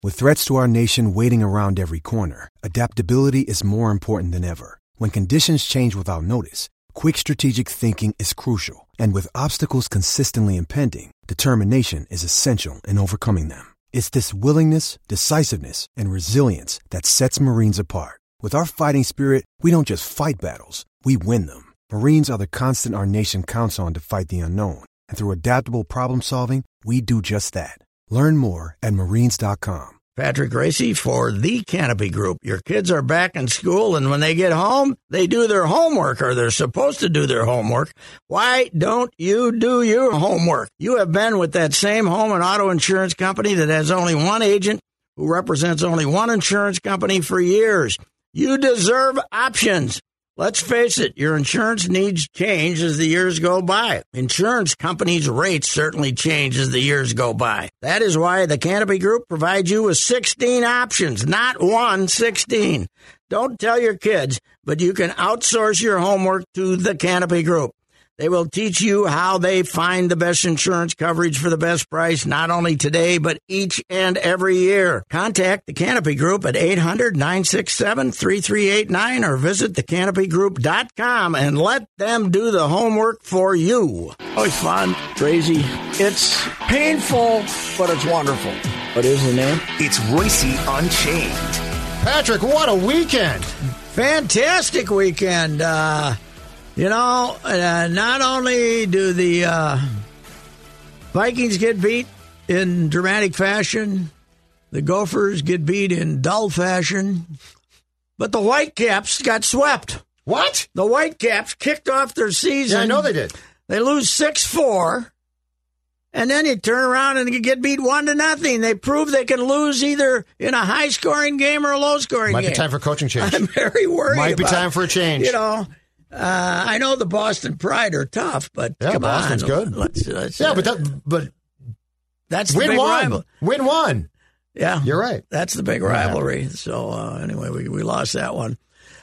With threats to our nation waiting around every corner, adaptability is more important than ever. When conditions change without notice, quick strategic thinking is crucial. And with obstacles consistently impending, determination is essential in overcoming them. It's this willingness, decisiveness, and resilience that sets Marines apart. With our fighting spirit, we don't just fight battles, we win them. Marines are the constant our nation counts on to fight the unknown. And through adaptable problem solving, we do just that. Learn more at marines.com. Patrick Racy for the Canopy Group. Your kids are back in school, and when they get home, they do their homework, or they're supposed to do their homework. Why don't you do your homework? You have been with that same home and auto insurance company that has only one agent who represents only one insurance company for years. You deserve options. Let's face it, your insurance needs change as the years go by. Insurance companies' rates certainly change as the years go by. That is why the Canopy Group provides you with 16 options, not 16. Don't tell your kids, but you can outsource your homework to the Canopy Group. They will teach you how they find the best insurance coverage for the best price, not only today, but each and every year. Contact the Canopy Group at 800-967-3389 or visit thecanopygroup.com and let them do the homework for you. Always fun, crazy. It's painful, but it's wonderful. What is the name? It's Royce Unchained. Patrick, what a weekend. Fantastic weekend. Not only do the Vikings get beat in dramatic fashion, the Gophers get beat in dull fashion, but the Whitecaps got swept. What? The Whitecaps kicked off their season. Yeah, I know they did. They lose 6-4, and then you turn around and you get beat 1-0. They prove they can lose either in a high-scoring game or a low-scoring game. Might be time for coaching change. I'm very worried Might be about, time for a change. I know the Boston Pride are tough, but yeah, come Boston's on. good. Let's but that's the win big one. rival. Win one. Yeah, you're right. That's the big rivalry. So anyway, we lost that one.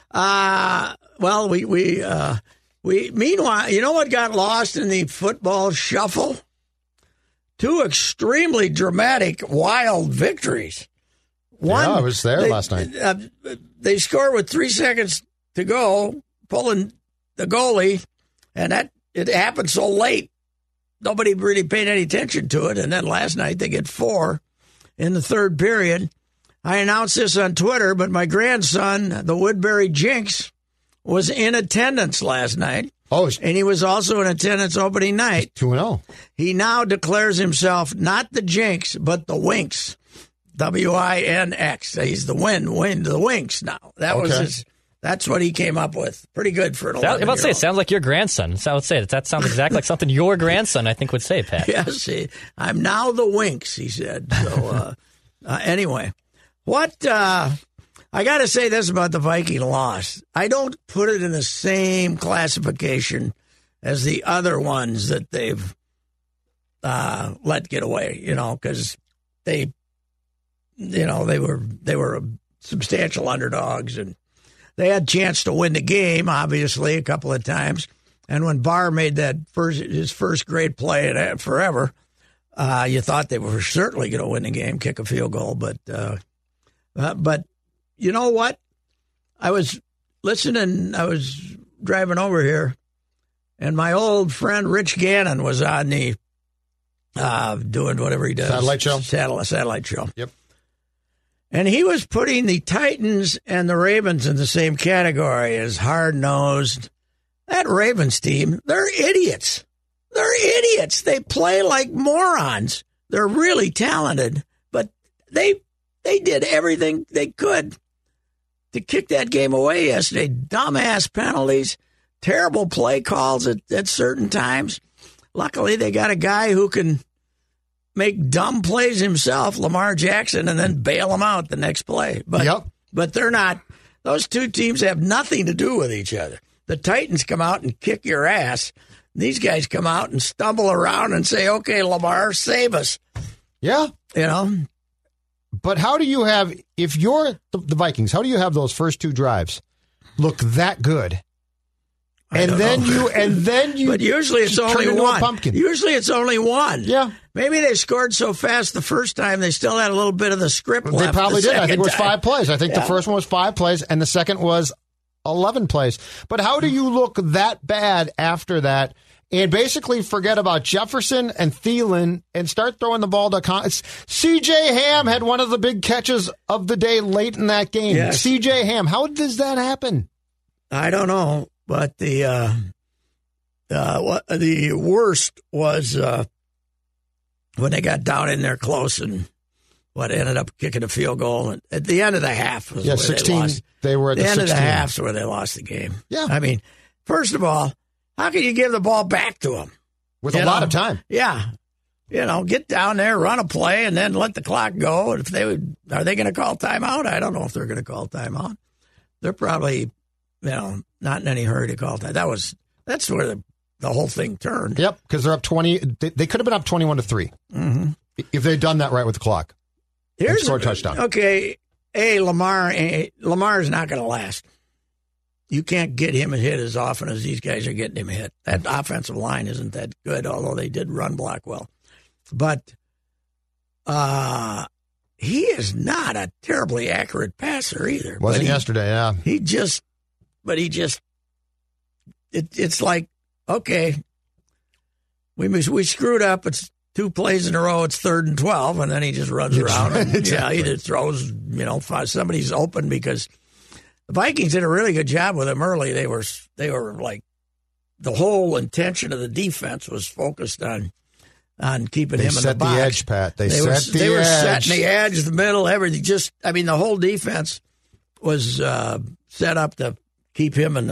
We meanwhile, you know what got lost in the football shuffle? Two extremely dramatic, wild victories. One, I was there last night. They score with 3 seconds to go, pulling the goalie, and it happened so late. Nobody really paid any attention to it. And then last night they get 4 in the third period. I announced this on Twitter, but my grandson, the Woodbury Jinx, was in attendance last night. Oh, and he was also in attendance opening night. 2-0. He now declares himself not the Jinx, but the Winx. W-I-N-X. He's the the Winx now. That was his. That's what he came up with. Pretty good for an 11-year-old. I was about to say, it sounds like your grandson. So I would say that sounds exactly like something your grandson, I think, would say, Pat. Yes, I'm now the Winx, he said. So anyway, I got to say this about the Viking loss. I don't put it in the same classification as the other ones that they've let get away, because they were substantial underdogs, and they had a chance to win the game, obviously, a couple of times. And when Barr made his first great play in forever, you thought they were certainly going to win the game, kick a field goal. But you know what? I was listening. I was driving over here, and my old friend Rich Gannon was on the doing whatever he does. Satellite show? Satellite show. Yep. And he was putting the Titans and the Ravens in the same category as hard-nosed. That Ravens team, they're idiots. They play like morons. They're really talented, but they did everything they could to kick that game away yesterday. Dumbass penalties, terrible play calls at certain times. Luckily, they got a guy who can make dumb plays himself, Lamar Jackson, and then bail him out the next play. But they're not. Those two teams have nothing to do with each other. The Titans come out and kick your ass. These guys come out and stumble around and say, okay, Lamar, save us. Yeah. But how do you have, if you're the Vikings, how do you have those first 2 drives look that good? And then you but usually it's only one. Pumpkin. Usually it's only one. Yeah. Maybe they scored so fast the first time they still had a little bit of the script left. They probably did. I think it was 5 plays. I think Yeah. the first one was 5 plays, and the second was 11 plays. But how do you look that bad after that and basically forget about Jefferson and Thielen and start throwing the ball to C.J. Ham had one of the big catches of the day late in that game. Yes. C.J. Ham, how does that happen? I don't know, but the worst was when they got down in there close and ended up kicking a field goal. And at the end of the half was where 16. they lost. They were at the end 16. of the half's where they lost the game. Yeah. I mean, first of all, how can you give the ball back to them? With a lot of time. Yeah. Get down there, run a play, and then let the clock go. Are they going to call timeout? I don't know if they're going to call timeout. They're probably, not in any hurry to call timeout. That's where the whole thing turned. Yep, because they're up 20. They could have been up 21-3 if they'd done that right with the clock. Here's score a touchdown. Okay, Lamar is not going to last. You can't get him hit as often as these guys are getting him hit. That offensive line isn't that good, although they did run block well. But he is not a terribly accurate passer either. Wasn't yesterday, yeah. It's like, okay, we screwed up. It's 2 plays in a row. It's 3rd and 12, and then he just runs around. And, Exactly. he just throws, somebody's open because the Vikings did a really good job with him early. They were like, the whole intention of the defense was focused on keeping him in the box. They set the edge, Pat. They were set the edge. setting the edge, the middle, everything. The whole defense was set up to keep him in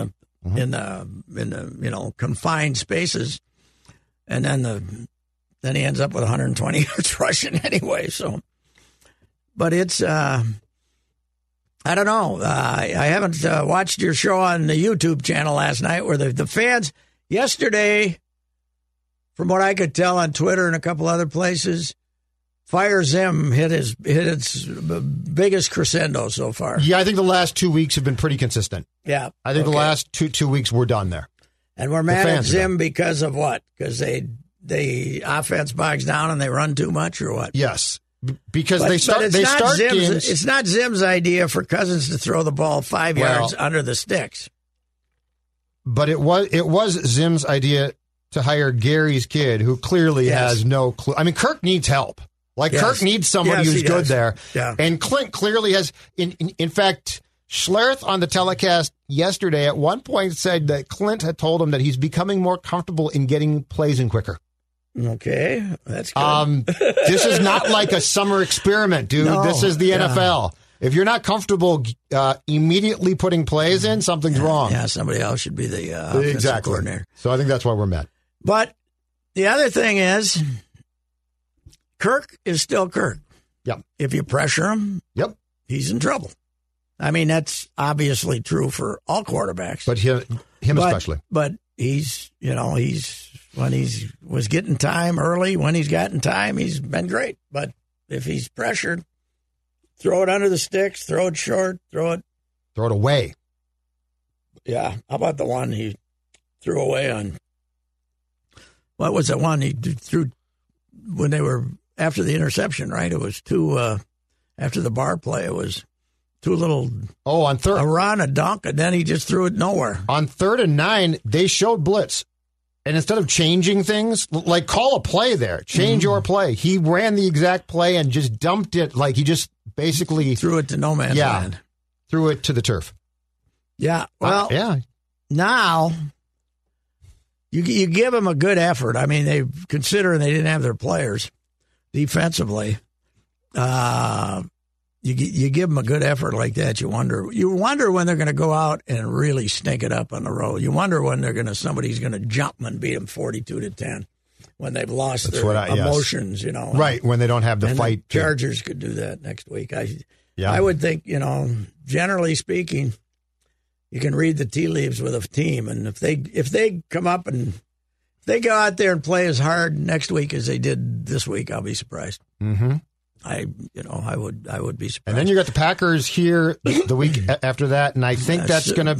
the confined spaces, and then he ends up with 120 yards rushing anyway. So, but it's I don't know. I haven't watched your show on the YouTube channel last night, where the fans yesterday, from what I could tell on Twitter and a couple other places, Fire Zim hit its biggest crescendo so far. Yeah, I think the last 2 weeks have been pretty consistent. Yeah, I think the last two weeks we're done there. And we're mad at Zim because of what? Because they offense bogs down and they run too much, or what? Yes, because they start games. It's not Zim's idea for Cousins to throw the ball 5 yards under the sticks. But it was Zim's idea to hire Gary's kid, who clearly has no clue. I mean, Kirk needs help. Kirk needs somebody who's good there. Yeah. And Clint clearly has. In fact, Schlereth on the telecast yesterday at one point said that Clint had told him that he's becoming more comfortable in getting plays in quicker. Okay, that's good. This is not like a summer experiment, dude. No, this is the NFL. If you're not comfortable immediately putting plays in, something's wrong. Yeah, somebody else should be the offensive coordinator. So I think that's why we're mad. But the other thing is, Kirk is still Kirk. Yep. If you pressure him, he's in trouble. I mean, that's obviously true for all quarterbacks. But him especially. But he's when he was getting time early, when he's gotten time, he's been great. But if he's pressured, throw it under the sticks, throw it short, throw it away. Yeah. How about the one he threw away on? What was the one he threw when they were after the interception, right? It was after the bar play, it was two little. Oh, on third. A run, a dunk, and then he just threw it nowhere. On 3rd and 9, they showed blitz. And instead of changing things, like call a play there, change your play. He ran the exact play and just dumped it. Like he just basically threw it to no man's land. Threw it to the turf. Yeah. Well, now you give them a good effort. I mean, considering they didn't have their players defensively, you give them a good effort like that. You wonder when they're going to go out and really stink it up on the road. You wonder when somebody's going to jump them and beat them 42-10 when they've lost their emotions. You know, right when they don't have the and fight. The Chargers could do that next week. I would think, generally speaking, you can read the tea leaves with a team, and if they come up and if they go out there and play as hard next week as they did this week, I'll be surprised. Mm-hmm. I would be surprised. And then you got the Packers here the week after that, and I think that's going to be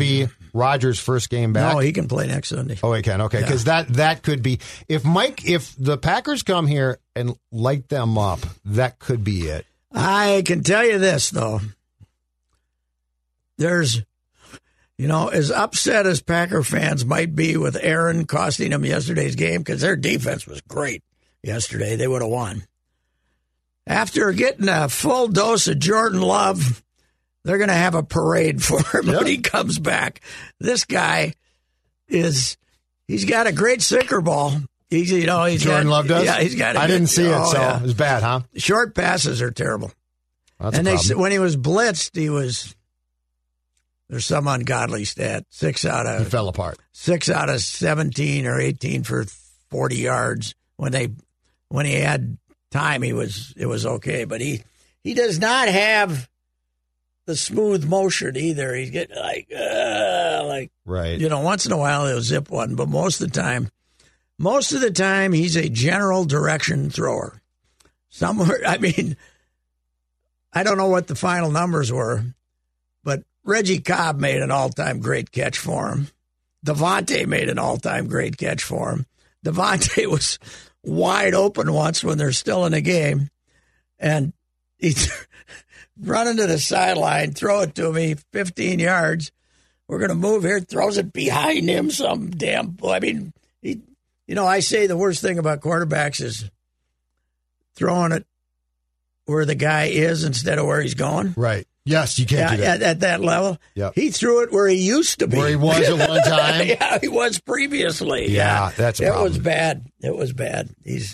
Rodgers' first game back? No, he can play next Sunday. Oh, he can. Okay, because that could be if the Packers come here and light them up, that could be it. I can tell you this though. There's, as upset as Packer fans might be with Aaron costing them yesterday's game, because their defense was great yesterday, they would have won. After getting a full dose of Jordan Love, they're going to have a parade for him when he comes back. This guy he's got a great sinker ball. Jordan Love does? Yeah, he's got it. I didn't see it, so it was bad, huh? Short passes are terrible. That's and when he was blitzed, there's some ungodly stat. He fell apart. 6 out of 17 or 18 for 40 yards. When he had time, it was okay. But he does not have the smooth motion either. He's getting like right. Once in a while he'll zip one, but most of the time he's a general direction thrower. Somewhere, I don't know what the final numbers were, but Reggie Cobb made an all-time great catch for him. Devontae made an all-time great catch for him. Devontae was wide open once when they're still in a game, and he's running to the sideline, throw it to me, 15 yards. We're going to move here, throws it behind him, some damn. I say the worst thing about quarterbacks is throwing it where the guy is instead of where he's going. Right. Yes, you can't do that. At that level. Yep. He threw it where he used to be. Where he was at one time. Yeah, he was previously. Yeah, that's a problem. It was bad. It was bad. He's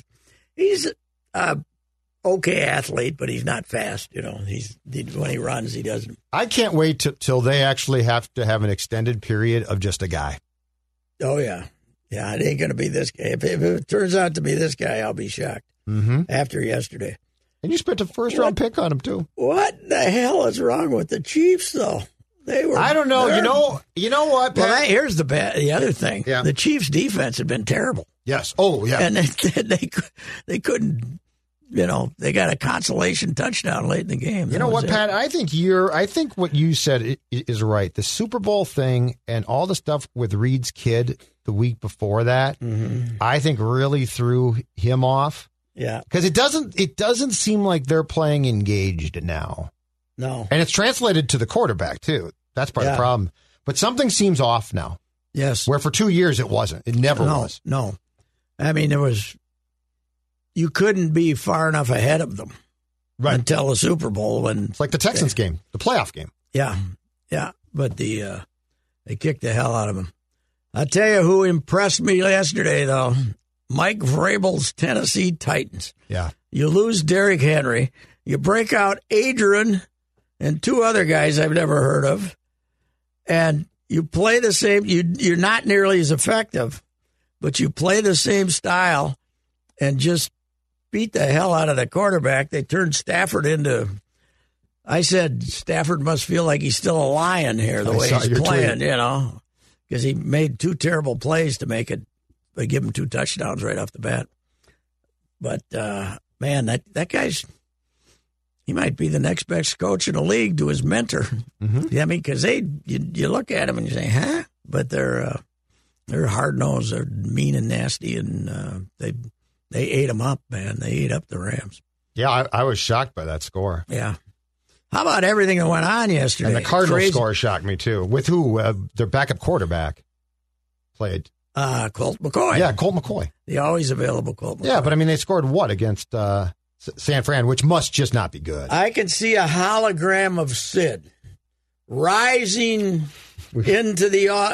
okay athlete, but he's not fast. When he runs, he doesn't. I can't wait till they actually have to have an extended period of just a guy. Oh, yeah. Yeah, it ain't going to be this guy. If it turns out to be this guy, I'll be shocked after yesterday. And you spent a first-round pick on him, too. What the hell is wrong with the Chiefs, though? I don't know. You know what, Pat? Well, here's the other thing. Yeah. The Chiefs' defense had been terrible. Yes. Oh, yeah. And they couldn't, they got a consolation touchdown late in the game. You know what, Pat? I think what you said is right. The Super Bowl thing and all the stuff with Reed's kid the week before that, I think really threw him off. Yeah. Because it doesn't seem like they're playing engaged now. No. And it's translated to the quarterback, too. That's part of the problem. But something seems off now. Yes. Where for 2 years it wasn't. It never was. No. You couldn't be far enough ahead of them until the Super Bowl. It's like the Texans game, the playoff game. Yeah. Yeah. But they kicked the hell out of them. I'll tell you who impressed me yesterday, though. Mike Vrabel's Tennessee Titans. Yeah. You lose Derrick Henry. You break out Adrian and 2 other guys I've never heard of. And you play the same. You're not nearly as effective, but you play the same style and just beat the hell out of the quarterback. They turned Stafford into. I said Stafford must feel like he's still a lion here the way he's playing, because he made 2 terrible plays to make it. They give him 2 touchdowns right off the bat. But, man, that guy's – he might be the next best coach in the league to his mentor. Mm-hmm. Because you look at him and you say, huh? But they're hard-nosed. They're mean and nasty, and they ate them up, man. They ate up the Rams. Yeah, I was shocked by that score. Yeah. How about everything that went on yesterday? And the Cardinals score shocked me, too. With who? Their backup quarterback played – Colt McCoy. Yeah, Colt McCoy. The always available Colt McCoy. Yeah, but they scored what against San Fran, which must just not be good. I can see a hologram of Sid rising onto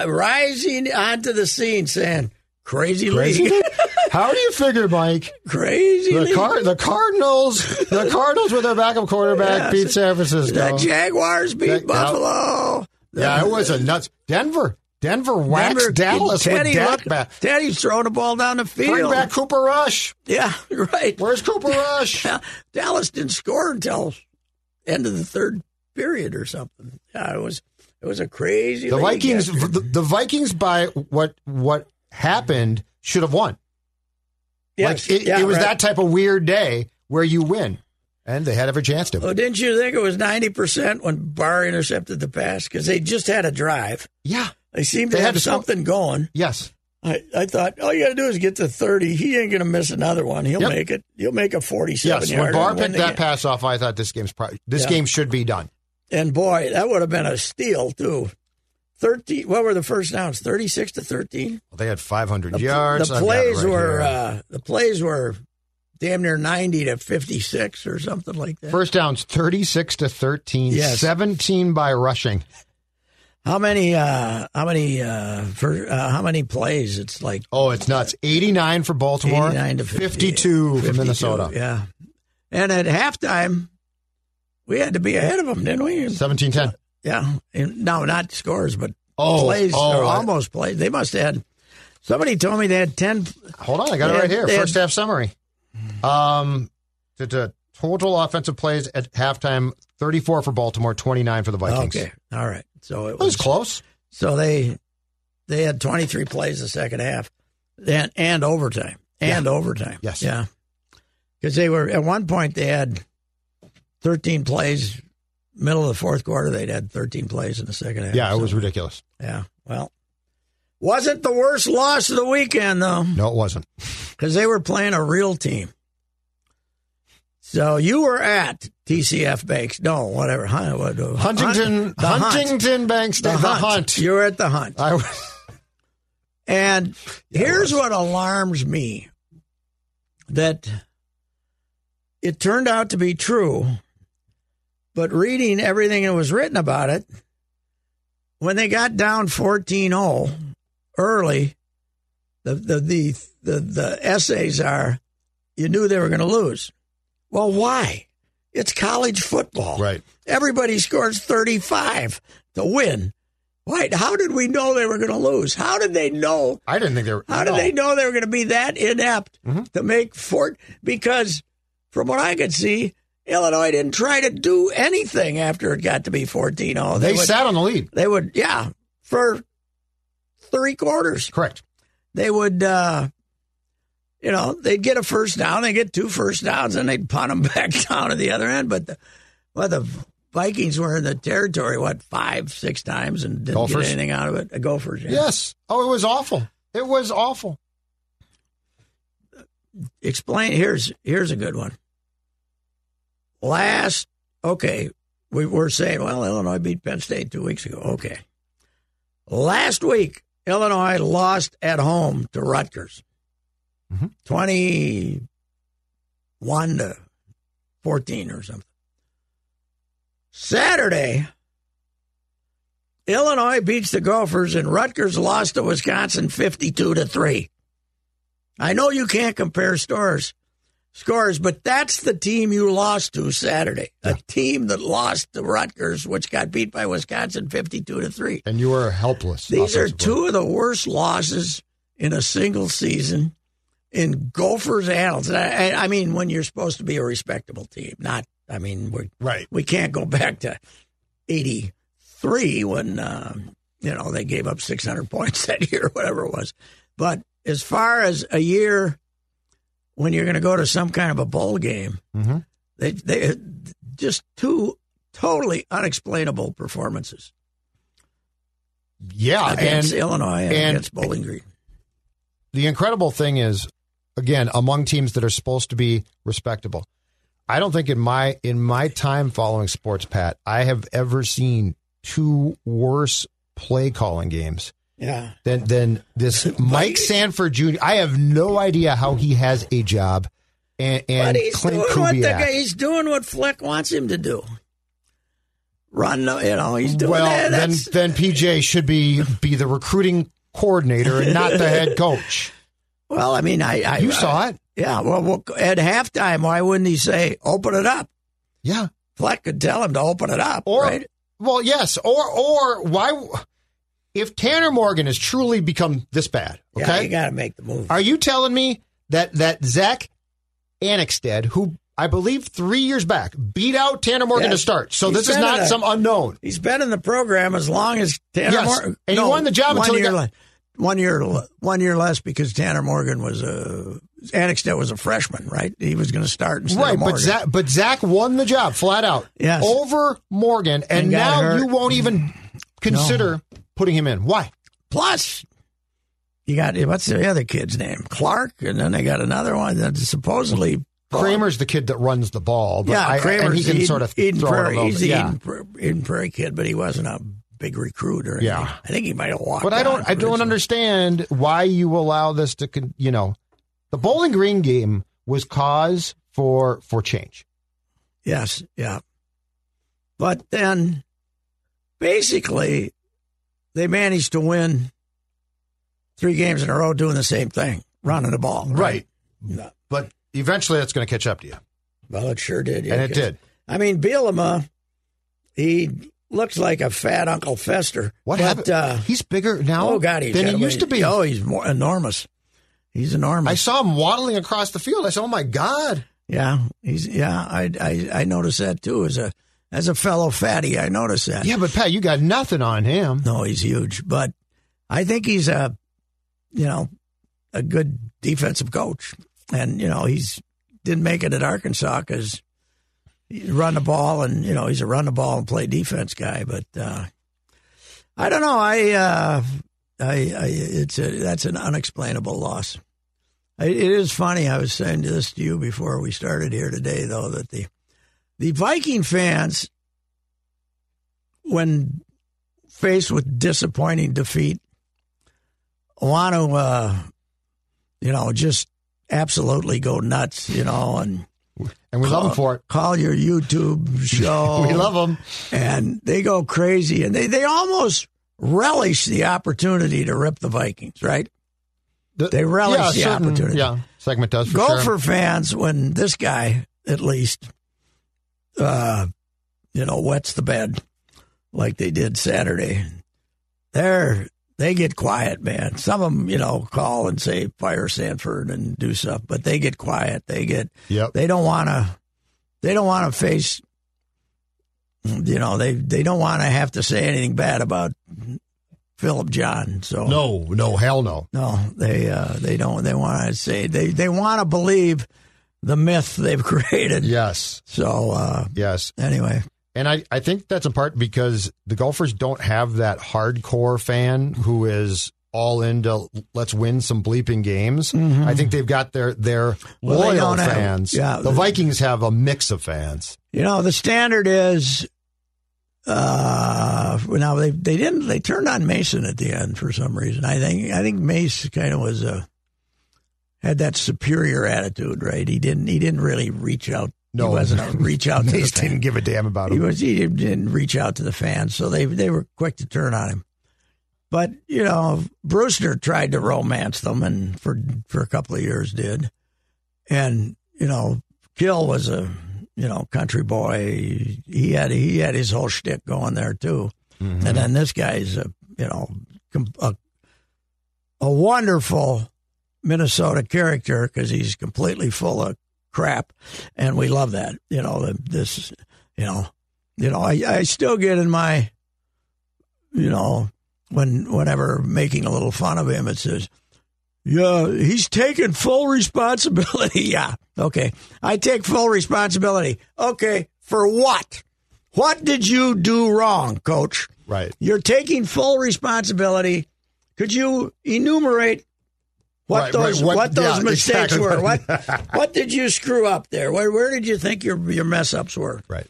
the scene saying, crazy league. How do you figure, Mike? Crazy league. The Cardinals with their backup quarterback beat San Francisco. The Jaguars beat Buffalo. Yeah, it was a nuts. Denver waxed Dallas with Dak back. Teddy's throwing the ball down the field. Bring back Cooper Rush. Yeah, right. Where's Cooper Rush? Dallas didn't score until end of the 3rd period or something. Yeah, it was a crazy. The Vikings. The Vikings, by what happened, should have won. Yes, it was that type of weird day where you win. And they had every chance to. Oh, didn't you think it was 90% when Barr intercepted the pass? Because they just had a drive. Yeah. They seem to have something going. Yes. I thought all you got to do is get to 30. He ain't going to miss another one. He'll make it. He'll make a 47-yarder. Yes, when Barr picked that pass off, I thought this game should be done. And boy, that would have been a steal too. 13. What were the first downs? 36-13. Well, they had 500 yards. The plays were damn near 90-56 or something like that. First downs 36-13. Yes. 17 by rushing. How many plays? It's like it's nuts. 89 for Baltimore. 89 to 52 for Minnesota. Yeah, and at halftime, we had to be ahead of them, didn't we? 17-10. Yeah, no, not scores, but plays or almost plays. They must have had. Somebody told me they had 10. Hold on, I got it right here. First half summary. The total offensive plays at halftime: 34 for Baltimore, 29 for the Vikings. Okay, all right. So it was close. So they had 23 plays the second half, and overtime, overtime. Yes, yeah, because they were at one point they had 13 plays. Middle of the fourth quarter, they'd had 13 plays in the second half. Yeah, it was ridiculous. Yeah, well, wasn't the worst loss of the weekend though. No, it wasn't, because they were playing a real team. So you were at TCF Banks. No, whatever. Huntington Banks. The Hunt. You were at the Hunt. And here's what alarms me. That it turned out to be true, but reading everything that was written about it, when they got down 14-0 early, the essays are, you knew they were going to lose. Well, why? It's college football. Right. Everybody scores 35 to win. Why? How did we know they were going to lose? How did they know? I didn't think they were. How did they know they were going to be that inept to make because from what I could see, Illinois didn't try to do anything after it got to be 14-0. They sat on the lead. They would, for 3 quarters. Correct. They would, they'd get a first down, they'd get 2 first downs, and they'd punt them back down to the other end. But the Vikings were in the territory, 5-6 times and didn't get anything out of it. The Gophers, yeah. Yes. Oh, it was awful. It was awful. Explain. Here's a good one. We were saying, well, Illinois beat Penn State 2 weeks ago. Okay. Last week, Illinois lost at home to Rutgers. 21-14 or something. Saturday, Illinois beats the Gophers and Rutgers lost to Wisconsin 52-3. I know you can't compare scores, but that's the team you lost to Saturday. A team that lost to Rutgers, which got beat by Wisconsin 52-3. And you were helpless. These are 2 of the worst losses in a single season in Gophers annals. I mean, when you're supposed to be a respectable team, we can't go back to 83 when, they gave up 600 points that year, whatever it was. But as far as a year when you're going to go to some kind of a bowl game, they just 2 totally unexplainable performances. Yeah. Against Illinois and against Bowling Green. The incredible thing is, again, among teams that are supposed to be respectable, I don't think in my time following sports, Pat, I have ever seen 2 worse play calling games. Yeah. Than this Mike Sanford Jr. I have no idea how he has a job. And Clint Kubiak. He's doing what Fleck wants him to do. He's doing that. Well, then PJ should be the recruiting coordinator and not the head coach. Well, I mean, you saw it. Yeah. Well, at halftime, why wouldn't he say, open it up? Yeah. Fleck could tell him to open it up, right? Well, yes. Or why? If Tanner Morgan has truly become this bad, okay? You got to make the move. Are you telling me that Zach Annexstad, who I believe 3 years back beat out Tanner Morgan to start, so this is not some unknown. He's been in the program as long as Tanner Morgan. And he won the job until he got... 1 year less because Tanner Morgan Annexstad was a freshman, right? He was going to start instead of Morgan. But Zach won the job flat out over Morgan, and now you won't even consider putting him in. Why? Plus, you got, what's the other kid's name? Clark, and then they got another one that's supposedly... Kramer's the kid that runs the ball. But Kramer's and he can sort of Eden throw Prairie. it a little He's bit. the Eden Prairie kid, but he wasn't a big recruit or anything. Yeah. I think he might have walked. But I don't understand why you allow this to, the Bowling Green game was cause for change. Yes, yeah. But then, basically, they managed to win 3 games in a row doing the same thing, running the ball. Right. No. But eventually that's going to catch up to you. Well, it sure did. Yeah, and it did. I mean, Bielema, he looks like a fat Uncle Fester. What happened? He's bigger now than he used to be. Oh, he's more enormous. He's enormous. I saw him waddling across the field. I said, "Oh my God!" Yeah, I noticed that too. As a fellow fatty, I noticed that. Yeah, but Pat, you got nothing on him. No, he's huge, but I think he's a good defensive coach, and he's didn't make it at Arkansas because he run the ball, and he's a run the ball and play defense guy. But I don't know. That's an unexplainable loss. It is funny. I was saying this to you before we started here today, though, that the Viking fans, when faced with disappointing defeat, want to, just absolutely go nuts, and we love them for it. Call your YouTube show. We love them. And they go crazy, and they almost relish the opportunity to rip the Vikings, right? They relish the opportunity. Yeah, segment does for Gopher fans, when this guy, at least, wets the bed like they did Saturday, they get quiet, man. Some of them, call and say fire Sanford and do stuff, but they get quiet. They don't want to face. They don't want to have to say anything bad about Philip John. So no, hell no. No, they don't. They want to say they want to believe the myth they've created. Yes. So yes. Anyway, and I think that's in part because the Gophers don't have that hardcore fan who is all into let's win some bleeping games. Mm-hmm. I think they've got their loyal fans. The Vikings have a mix of fans. The standard is. Now they turned on Mason at the end for some reason. I think Mace kind of had that superior attitude, right? He didn't really reach out. No, he wasn't a reach out. to Mace didn't give a damn about him. He didn't reach out to the fans, so they were quick to turn on him. But Brewster tried to romance them, and for a couple of years did. And Gill was a country boy. He had his whole shtick going there too. Mm-hmm. And then this guy's a wonderful Minnesota character because he's completely full of crap, and we love that. I still get in my, whenever making a little fun of him, it says, yeah, he's taking full responsibility. Yeah, okay. I take full responsibility. Okay, for what? What did you do wrong, Coach? Right. You're taking full responsibility. Could you enumerate what those mistakes were? What did you screw up there? Where did you think your mess ups were? Right.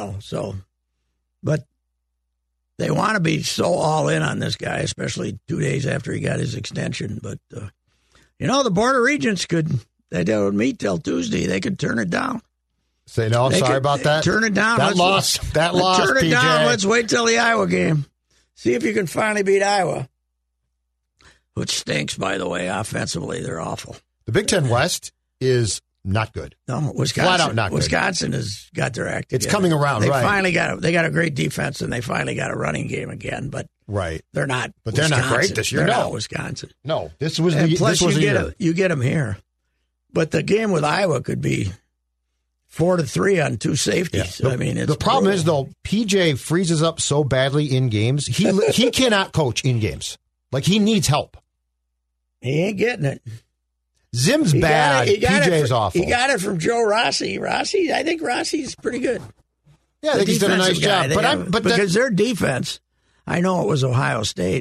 But they want to be so all in on this guy, especially 2 days after he got his extension. But the Board of Regents they don't meet till Tuesday. They could turn it down. Say no. Sorry about that. Turn it down. That loss. Turn it PJ. down. Let's wait till the Iowa game. See if you can finally beat Iowa, which stinks, by the way. Offensively, they're awful. The Big Ten West is not good. No, Wisconsin. Flat out not good. Wisconsin has got their act together. It's coming around. They right. finally they got a great defense, and they finally got a running game again. But right, they're not. But Wisconsin. They're not great this year. They're no, not Wisconsin. No, this was and the. Plus, this was you get them here, but the game with Iowa could be 4-3 on 2 safeties. Yeah. I mean, the problem is though, PJ freezes up so badly in games. He cannot coach in games. Like he needs help. He ain't getting it. Zim's bad. PJ's awful. He got it from Joe Rossi. I think Rossi's pretty good. Yeah, I think he's done a nice job. Because their defense, I know it was Ohio State,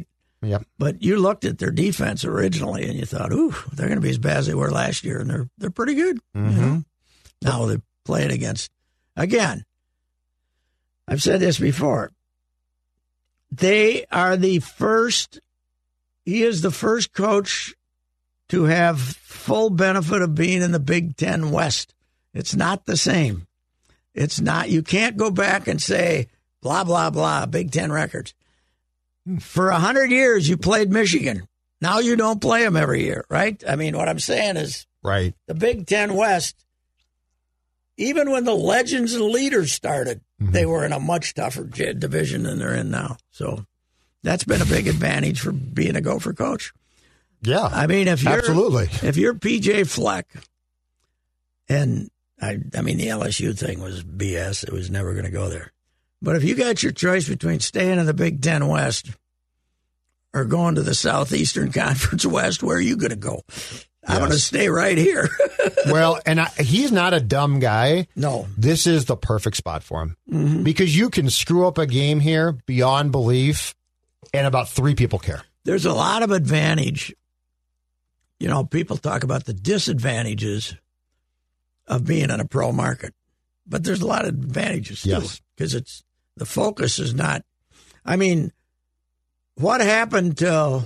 Yep. But you looked at their defense originally and you thought, ooh, they're going to be as bad as they were last year, and they're pretty good. Mm-hmm. You know? Now they're playing against, again, I've said this before, they are the first, he is the first coach to have full benefit of being in the Big Ten West. It's not the same. It's not, you can't go back and say, blah, blah, blah, Big Ten records. For 100 years, you played Michigan. Now you don't play them every year, right? I mean, what I'm saying is Right. the Big Ten West, even when the legends and leaders started, they were in a much tougher division than they're in now. So that's been a big advantage for being a Gopher coach. Yeah. I mean, if you're absolutely. if you're PJ Fleck, and I mean, the LSU thing was BS. It was never going to go there. But if you got your choice between staying in the Big Ten West or going to the Southeastern Conference West, where are you going to go? I'm going to stay right here. Well, and he's not a dumb guy. No. This is the perfect spot for him because you can screw up a game here beyond belief, and about 3 people care. There's a lot of advantage. You know, people talk about the disadvantages of being in a pro market, but there's a lot of advantages too, because it's the focus is not. I mean, what happened to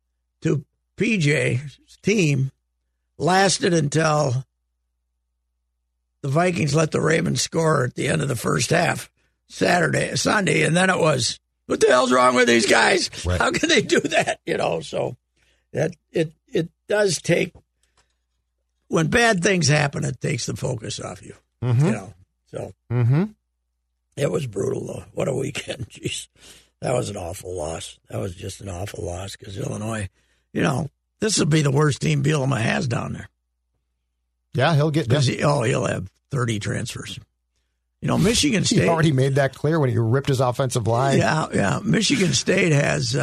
PJ's team lasted until the Vikings let the Ravens score at the end of the first half, Sunday, and then it was, what the hell's wrong with these guys? Right. How can they do that? You know, so that it does take, when bad things happen, it takes the focus off you. You know, so it was brutal though. What a weekend! Jeez, that was an awful loss. That was just an awful loss because Illinois, you know, this will be the worst team Bielema has down there. Yeah, he'll get Because he'll have 30 transfers. You know, Michigan State. He already made that clear when he ripped his offensive line. Yeah. Michigan State has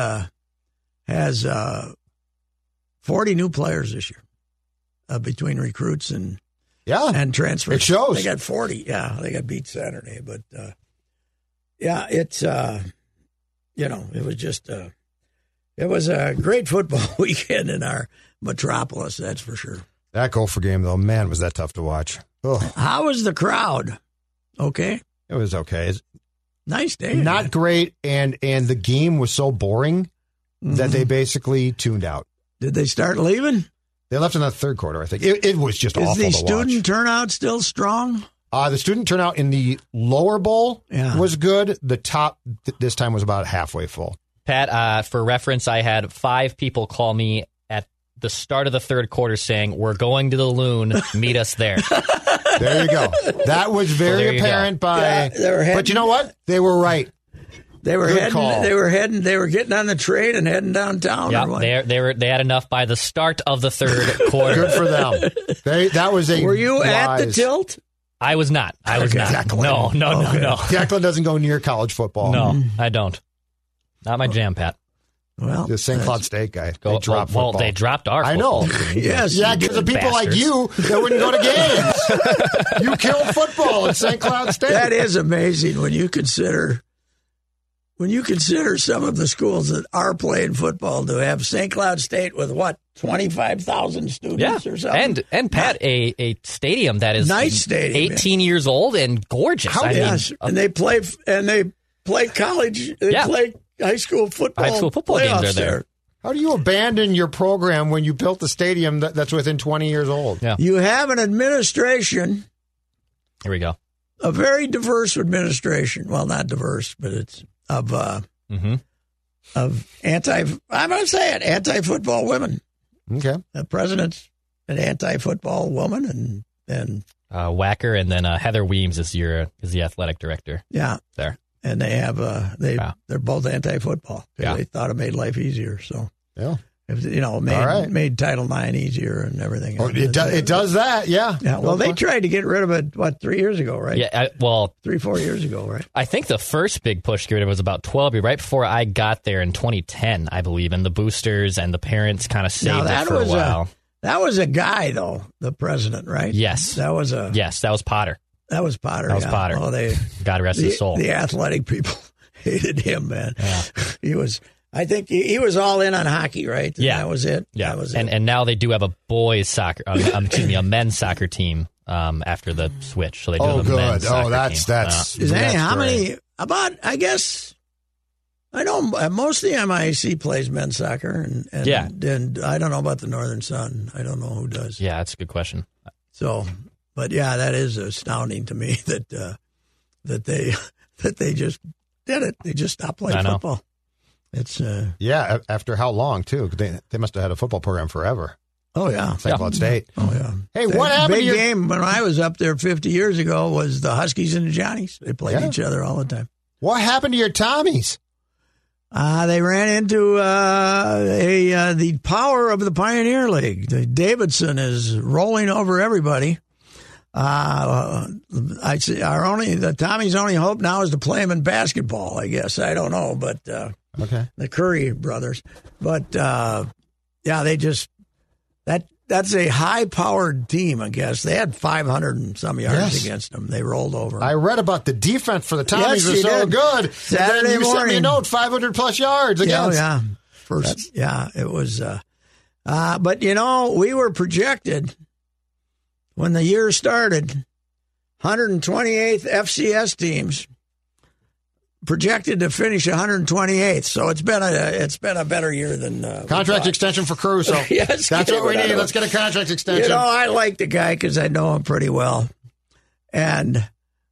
40 new players this year between recruits and transfers. It shows. They got 40. Yeah, they got beat Saturday. But, it's, you know, it was just it was a great football weekend in our metropolis, that's for sure. That Gopher game, though, man, was that tough to watch. Oh. How was the crowd? Okay. It was okay. Nice day. Not great, and the game was so boring that they basically tuned out. Did they start leaving? They left in the third quarter, I think. It was just awful to watch. Is the student turnout still strong? The student turnout in the lower bowl was good. The top this time was about halfway full. Pat, for reference, I had 5 people call me at the start of the third quarter saying, "We're going to the Loon. Meet us there." There you go. That was very apparent but you know what? They were right. They were Good call. They were getting on the train and heading downtown. Yeah, they had enough by the start of the third quarter. Good for them. That was a Were you wise. at the tilt? I was not. No. Declan doesn't go near college football. No, I don't. Not my jam, Pat. Well, the St. Cloud State guy. They dropped football. They dropped our I know. Yes. Yeah, because of people like you that wouldn't go to games. You killed football at St. Cloud State. That is amazing when you consider some of the schools that are playing football to have St. Cloud State with, 25,000 students or something? And Pat, a stadium that is nice stadium, 18 years old and gorgeous. And they play college. They play high school football. High school football games are there. How do you abandon your program when you built the stadium that's within 20 years old? Yeah. You have an administration. Here we go. A very diverse administration. Well, not diverse, but it's of anti-football women. Okay. The president's an anti-football woman, and Wacker, and then Heather Weems is the athletic director. Yeah, there, and they have they're both anti-football. Yeah, they thought it made life easier. So yeah, made Title IX easier and everything. Oh, it does that. Yeah. Well, they tried to get rid of it 3 years ago, right? Yeah. 3-4 years ago, right? I think the first big push to get rid of it was about 12 years, right before I got there in 2010, I believe, and the boosters and the parents kind of saved it for a while. That was a guy, though, the president, right? Yes. That was Potter. That was Potter. Oh, God rest his soul. The athletic people hated him, man. Yeah. He was I think he was all in on hockey, right? Yeah. That was it? Yeah. That was and now they do have a boys soccer, a men's soccer team after the switch. So they do have a men's soccer team. How many, I guess, I know most of the MIAC plays men's soccer, and I don't know about the Northern Sun. I don't know who does. Yeah, that's a good question. So, but yeah, that is astounding to me that they just did it. They just stopped playing football. It's after how long too? They must have had a football program forever. Oh yeah, St. Cloud State. Oh yeah. Hey, what happened? Big game when I was up there 50 years ago was the Huskies and the Johnnies. They played each other all the time. What happened to your Tommies? They ran into the power of the Pioneer League. The Davidson is rolling over everybody. I see. The Tommy's only hope now is to play them in basketball. I guess I don't know, but the Curry brothers. But they just that's a high-powered team. I guess they had 500 and some yards against them. They rolled over. I read about the defense for the Tommies was so good. Saturday you morning, sent me a note, 500+ yards against. It was. But we were projected. When the year started, 128th FCS teams projected to finish 128th. So it's been a better year than contract extension for Caruso. Yes, that's what we need. Let's get a contract extension. I like the guy because I know him pretty well, and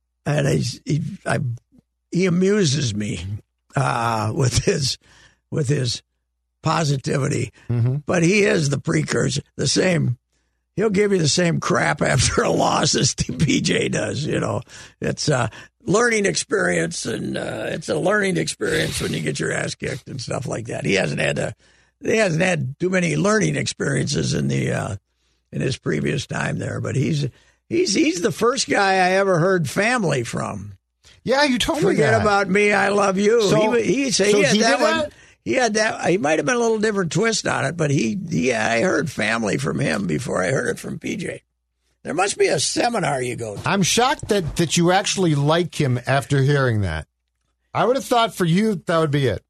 he amuses me with his positivity. Mm-hmm. But he is the precursor, the same. He'll give you the same crap after a loss as PJ does. It's a learning experience, and it's a learning experience when you get your ass kicked and stuff like that. He hasn't had too many learning experiences in his previous time there, but he's the first guy I ever heard family from. Yeah, you told me that. Forget about me, I love you. So, he had that one. He had that. He might have been a little different twist on it, but I heard family from him before I heard it from PJ. There must be a seminar you go to. I'm shocked that you actually like him after hearing that. I would have thought for you that would be it.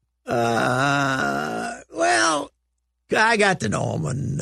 Well, I got to know him, and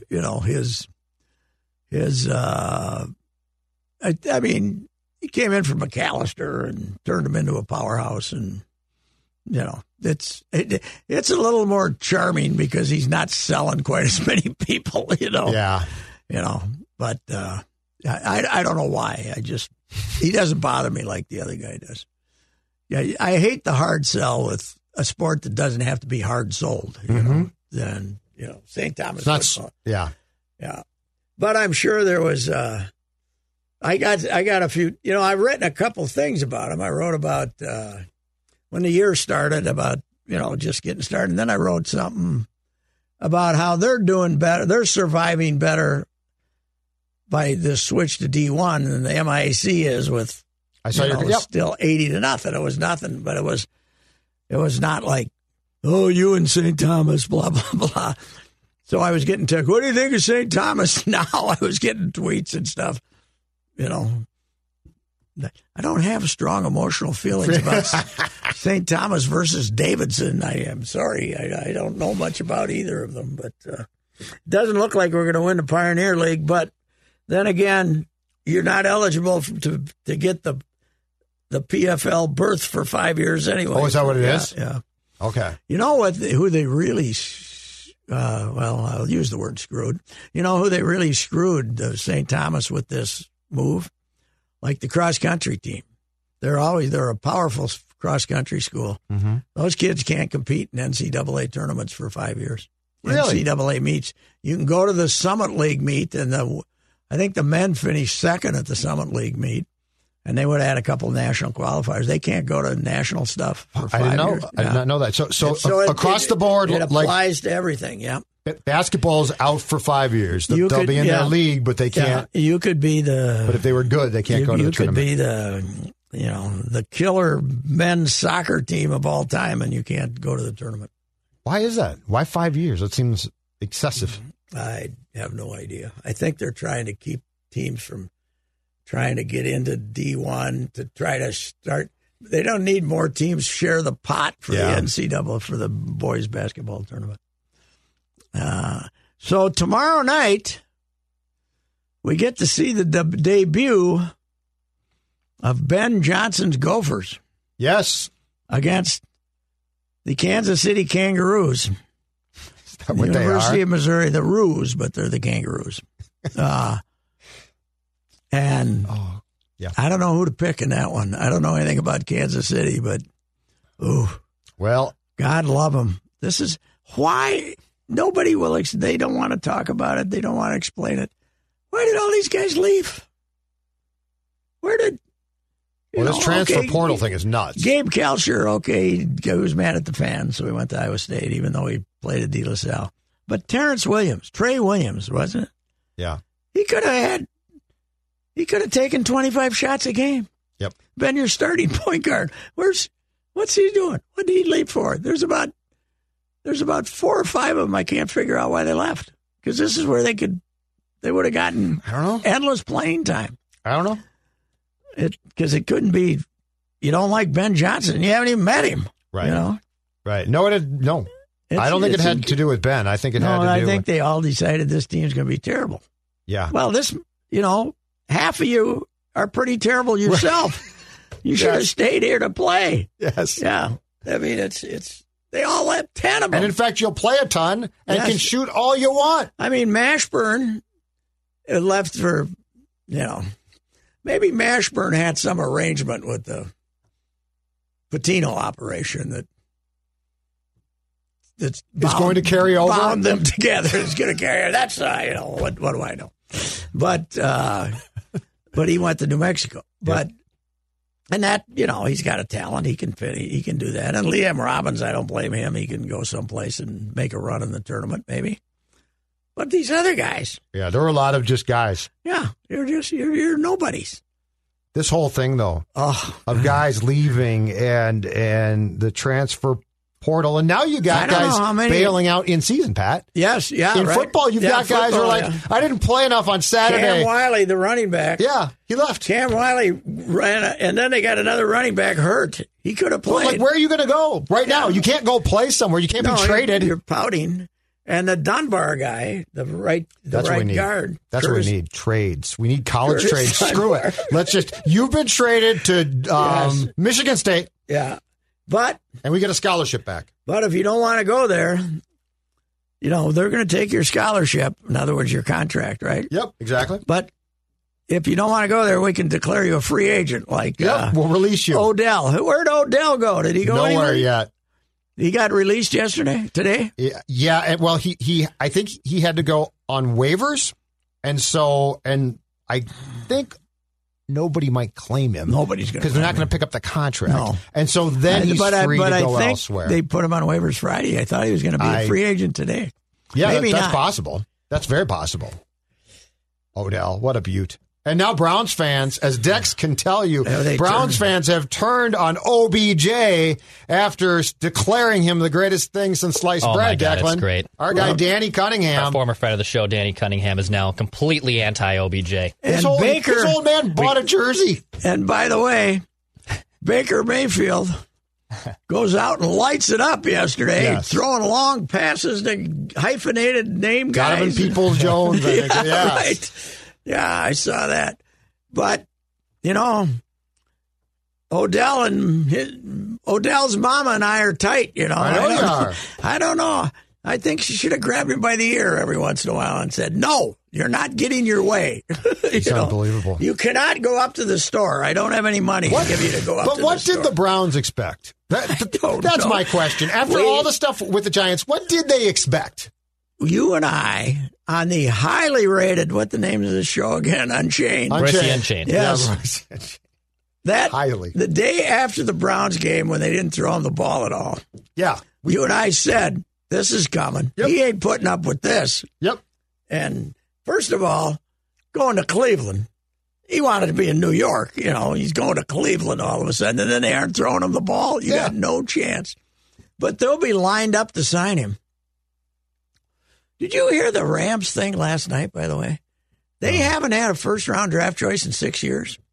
I mean, he came in from McAllister and turned him into a powerhouse, and it's a little more charming because he's not selling quite as many people, Yeah. But I don't know why. He doesn't bother me like the other guy does. Yeah, I hate the hard sell with a sport that doesn't have to be hard sold. Then St. Thomas football. Yeah. But I'm sure there was. I got a few. I've written a couple things about him. I wrote about when the year started, about just getting started. And then I wrote something about how they're doing better. They're surviving better by this switch to D1 than the MIAC is with. I saw still 80-0. It was nothing, but it was not like, you and St. Thomas, blah blah blah. So I was getting ticked. What do you think of St. Thomas now? I was getting tweets and stuff. I don't have strong emotional feelings about St. Thomas versus Davidson. I am sorry. I don't know much about either of them, but it doesn't look like we're going to win the Pioneer League. But then again, you're not eligible to get the PFL berth for 5 years anyway. Oh, is that what it is? Yeah. Okay. You know what? Who they really, I'll use the word screwed. You know who they really screwed, St. Thomas, with this move? Like the cross-country team. They're a powerful cross-country school. Mm-hmm. Those kids can't compete in NCAA tournaments for 5 years. Really? NCAA meets. You can go to the Summit League meet, and I think the men finished second at the Summit League meet, and they would have had a couple of national qualifiers. They can't go to national stuff for 5 years. I did not know that. So across the board, it applies to everything, yeah. Basketball's out for 5 years. They'll be in their league, but they can't. Yeah, you could be But if they were good, they can't go to the tournament. You could be the killer men's soccer team of all time, and you can't go to the tournament. Why is that? Why 5 years? That seems excessive. I have no idea. I think they're trying to keep teams from trying to get into D1 to try to start. They don't need more teams share the pot for the NCAA, for the boys basketball tournament. So tomorrow night, we get to see the debut of Ben Johnson's Gophers. Yes. Against the Kansas City Kangaroos. Is that what University they are? of Missouri, the Roos, but they're the Kangaroos. And I don't know who to pick in that one. I don't know anything about Kansas City, but well, God love them. This is why nobody will. They don't want to talk about it. They don't want to explain it. Why did all these guys leave? Where did? This transfer portal thing is nuts. Gabe Kalsher, he was mad at the fans, so he went to Iowa State, even though he played at De La Salle. But Terrence Williams, Trey Williams, wasn't it? Yeah. He could have taken 25 shots a game. Yep. Been your starting point guard. What's he doing? What did he leave for? There's about 4 or 5 of them. I can't figure out why they left. Because this is where they would have gotten endless playing time. I don't know. Because it couldn't be, you don't like Ben Johnson. You haven't even met him. Right. You know? Right. No, I don't think it had to do with Ben. I think it had to do I think they all decided this team's going to be terrible. Yeah. Well, half of you are pretty terrible yourself. You should have stayed here to play. Yes. Yeah. I mean, it's they all left 10 of them. And in fact, you'll play a ton and can shoot all you want. I mean, Mashburn left for, maybe Mashburn had some arrangement with the Patino operation that's going to carry over. Bound them together. It's going to carry. That's what do I know? But he went to New Mexico. But and that he's got a talent. He can fit. He can do that. And Liam Robbins, I don't blame him. He can go someplace and make a run in the tournament, maybe. But these other guys. Yeah, there were a lot of just guys. Yeah, you're nobodies. This whole thing, though, of guys leaving and the transfer portal, and now you got guys bailing out in season, Pat. Yes, yeah. In football, you've got guys who are like, I didn't play enough on Saturday. Cam Wiley, the running back. Yeah, he left. Cam Wiley ran, and then they got another running back hurt. He could have played. Well, where are you going to go right now? You can't go play somewhere. You can't be traded. You're pouting. And the Dunbar guy, the right guard. That's what we need. Trades. We need college trades. Screw it. You've been traded to Michigan State. Yeah. And we get a scholarship back. But if you don't want to go there, they're going to take your scholarship. In other words, your contract, right? Yep, exactly. But if you don't want to go there, we can declare you a free agent. We'll release you. Odell. Where'd Odell go? Did he go nowhere anywhere? Yet? He got released today? Yeah. Well, I think he had to go on waivers. And I think nobody might claim him. Nobody's going to, because they're not going to pick up the contract. No. And so then he's free to go elsewhere. They put him on waivers Friday. I thought he was going to be a free agent today. Yeah, maybe that's not. possible. That's very possible. Odell, what a beaut. And now Browns fans, as Dex can tell you, Browns fans have turned on OBJ after declaring him the greatest thing since sliced bread, my God, Declan. It's great. Our guy, Danny Cunningham. Our former friend of the show, Danny Cunningham, is now completely anti-OBJ. And His old man bought a jersey. And by the way, Baker Mayfield goes out and lights it up yesterday, throwing long passes to hyphenated name guys. Donovan Peoples-Jones, I think. Right. Yeah, I saw that. But, Odell's mama and I are tight, I know you are. I don't know. I think she should have grabbed him by the ear every once in a while and said, no, you're not getting your way. It's unbelievable. You cannot go up to the store. I don't have any money to give you to go up to the store. But what did the Browns expect? That's my question. After all the stuff with the Giants, what did they expect? You and I, on the highly rated, what the name of the show again? Unchained. Unchained. Yes. Highly. The day after the Browns game when they didn't throw him the ball at all. Yeah. You and I said, this is coming. Yep. He ain't putting up with this. Yep. And first of all, going to Cleveland. He wanted to be in New York. He's going to Cleveland all of a sudden. And then they aren't throwing him the ball. You got no chance. But they'll be lined up to sign him. Did you hear the Rams thing last night, by the way? They haven't had a first-round draft choice in 6 years.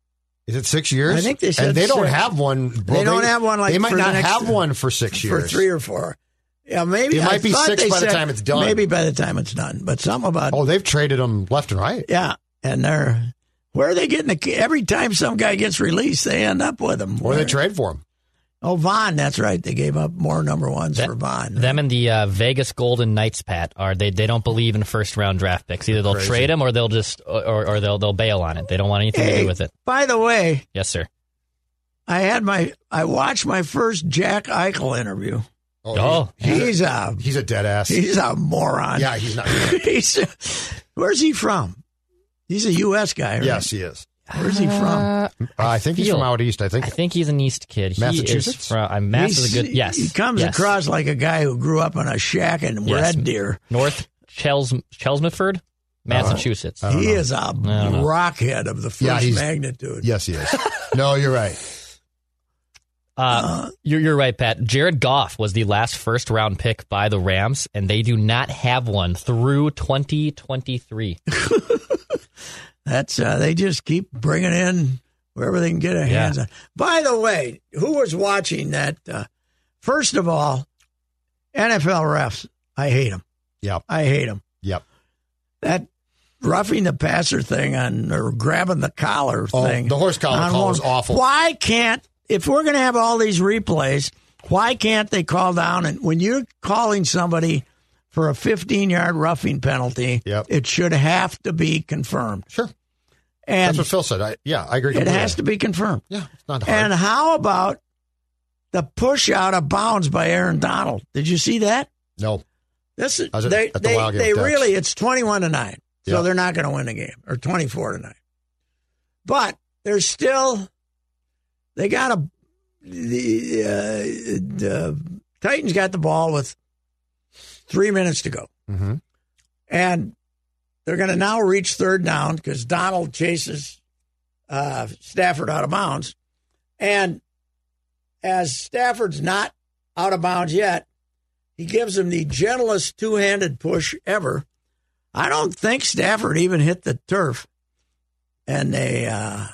Is it 6 years? I think they said and they don't 6. have one. They don't have one like they might for the not next- have one for 6 years. For 3 or 4. Yeah, maybe It might be thought 6 they by the said- time it's done. Maybe by the time it's done. But something about Oh, they've traded them left and right. yeah, and where are they getting every time some guy gets released, they end up with him. Or they trade for him. Oh, Vaughn, that's right. They gave up more number ones for Vaughn. Them and the Vegas Golden Knights, Pat, they don't believe in first round draft picks. Either they'll Crazy. trade them or they'll just or they'll bail on it. They don't want anything to do with it. By the way, Yes, sir. I watched my first Jack Eichel interview. Oh, He's a dead ass. he's a moron. Yeah, he's not. Where's he from? He's a U.S. guy, right? Yes, he is. Where's he from? I think he's from out east. I think he's an East kid. Massachusetts? He is from, Mass is a good. Yes, He comes yes. across like a guy who grew up in a shack in Red Deer. North Chelmsford, Massachusetts. He is a rockhead of the first magnitude. Yes, he is. No, you're right. You're right, Pat. Jared Goff was the last first round pick by the Rams, and they do not have one through 2023. That's they just keep bringing in wherever they can get their hands on. By the way, who was watching that? First of all, NFL refs, I hate them. Yep. I hate them. Yep. That roughing the passer thing or grabbing the collar thing. The horse collar call was awful. Why can't, if we're going to have all these replays, why can't they call down and when you're calling somebody for a 15-yard roughing penalty, it should have to be confirmed. Sure. And that's what Phil said. I agree completely. It has to be confirmed. Yeah, it's not hard. And how about the push out of bounds by Aaron Donald? Did you see that? No. This is at the Wild game they with Dex. really, it's 21-9, so they're not going to win the game, or 24-9. But there's still, they got the Titans got the ball with 3 minutes to go. Mm-hmm. And they're going to now reach third down because Donald chases Stafford out of bounds. And as Stafford's not out of bounds yet, he gives him the gentlest two-handed push ever. I don't think Stafford even hit the turf. And they,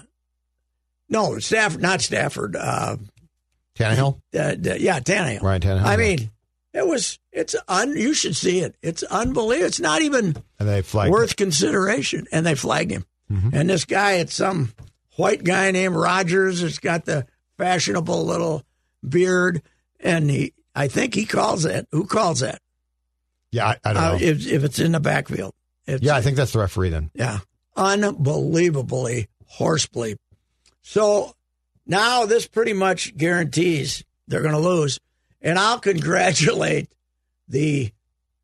no, Stafford, not Stafford. Tannehill? Yeah, Tannehill. Ryan Tannehill. I mean, you should see it. It's unbelievable. It's not even worth consideration. And they flagged him. Mm-hmm. And this guy, it's some white guy named Rogers. It's got the fashionable little beard. And I think he calls that. Who calls that? Yeah, I don't know. If it's in the backfield. I think that's the referee then. Yeah. Unbelievably horse bleep. So now this pretty much guarantees they're going to lose. And I'll congratulate the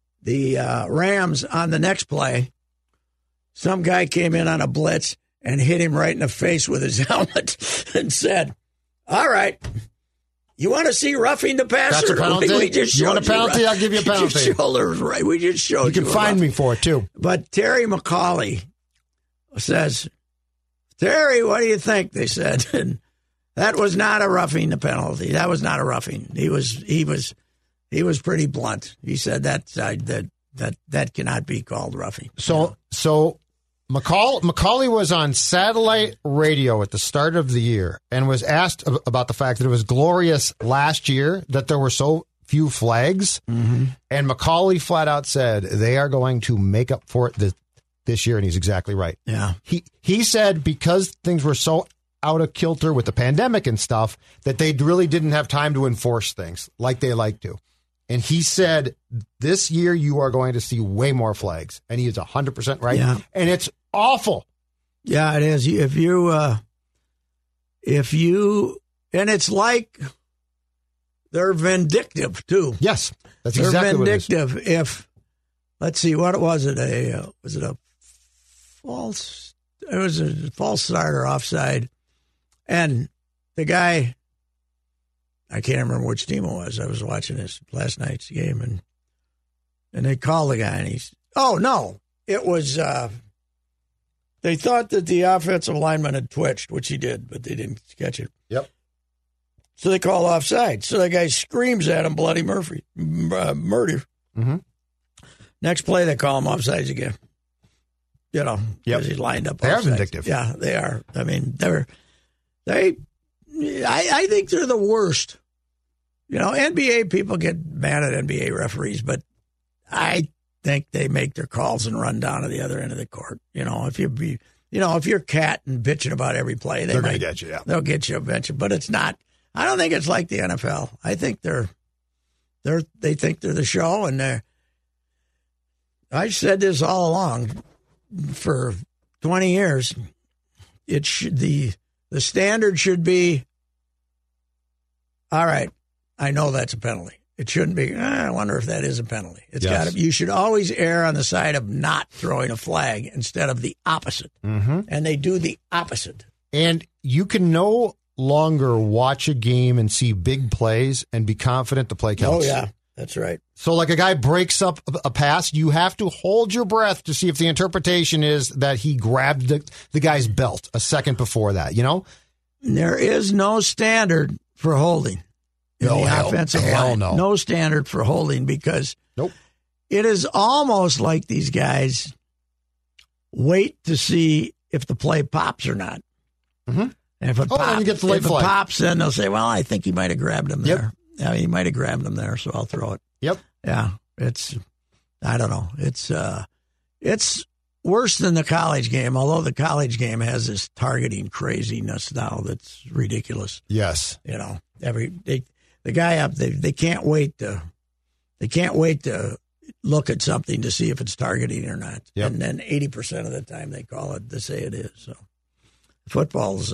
Rams on the next play. Some guy came in on a blitz and hit him right in the face with his helmet and said, "All right, you want to see roughing the passer? That's a penalty. We just you want a showed penalty? I'll give you a penalty. Right. We just showed you. You can find me for it too." But Terry McCauley says, "Terry, what do you think?" They said, and that was not a roughing the penalty. That was not a roughing. He was pretty blunt. He said that cannot be called roughing. So Macaulay was on satellite radio at the start of the year and was asked about the fact that it was glorious last year that there were so few flags. Mm-hmm. And Macaulay flat out said they are going to make up for it this year, and he's exactly right. Yeah. He said because things were so out of kilter with the pandemic and stuff that they really didn't have time to enforce things like they like to. And he said, this year you are going to see way more flags. And he is 100% right. Yeah. And it's awful. Yeah, it is. If you, and it's like they're vindictive too. Yes, that's exactly what it is. They're vindictive. If, let's see, what was it? Was it a false? It was a false start or offside. And the guy, I can't remember which team it was. I was watching this last night's game, and they called the guy, and it was. They thought that the offensive lineman had twitched, which he did, but they didn't catch it. Yep. So they call offside. So the guy screams at him, bloody murder. Mm-hmm. Next play, they call him offsides again. Because he lined up. They offsides. are vindictive. Yeah, they are. I mean, they're. I think they're the worst. You know, NBA people get mad at NBA referees, but I think they make their calls and run down to the other end of the court. You know, if you're cat and bitching about every play, they're going to get you. Yeah. They'll get you eventually, but it's not. I don't think it's like the NFL. I think they think they're the show, and I've said this all along for 20 years. The standard should be, all right, I know that's a penalty. It shouldn't be, I wonder if that is a penalty. It's got to. You should always err on the side of not throwing a flag instead of the opposite. Mm-hmm. And they do the opposite. And you can no longer watch a game and see big plays and be confident the play counts. Oh, yeah, that's right. So like a guy breaks up a pass, you have to hold your breath to see if the interpretation is that he grabbed the guy's belt a second before that, you know? There is no standard for holding. Offensive line. No standard for holding because it is almost like these guys wait to see if the play pops or not. Mm-hmm. And if it pops, then they'll say, well, I think he might have grabbed him there. Yeah, he might have grabbed him there, so I'll throw it. Yep. Yeah, I don't know. It's worse than the college game, although the college game has this targeting craziness now that's ridiculous. Yes. You know, the guy up, they can't wait to look at something to see if it's targeting or not. Yep. And then 80% of the time they call it to say it is. So football's